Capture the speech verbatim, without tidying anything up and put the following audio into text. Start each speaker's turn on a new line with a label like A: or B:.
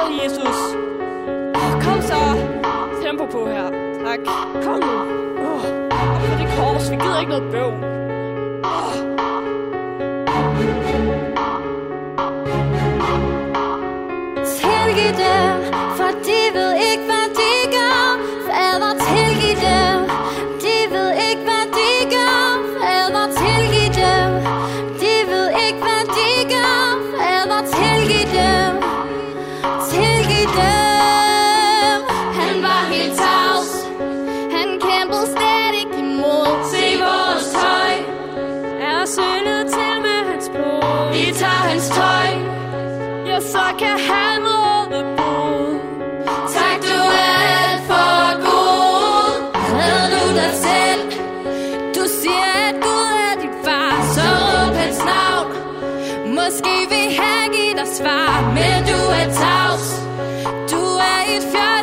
A: dig, Jesus. Oh, kom så. Tempo på her. Tak. Kom nu. Oh, op på det kors. Vi gider ikke noget bøv. Oh.
B: Tilgiv dem, for de ved ikke, hvad de gør. Fader, tilgiv dem. De ved ikke, hvad de gør. Fader, tilgiv dem. De ved ikke, hvad de gør. Fader, tilgiv dem. Tilgiv dem. Han var helt tavs. Han kæmpede stadig imod. Se vores tøj er sølet til med hans blod. Vi tager hans tøj, ja, så kan han råde bod. Tak, du er alt for god. Havde du dig selv? Du siger, at Gud er din far. Så råb hans navn. Måske vil han give dig svar, men du er tavs. Du er et fjern.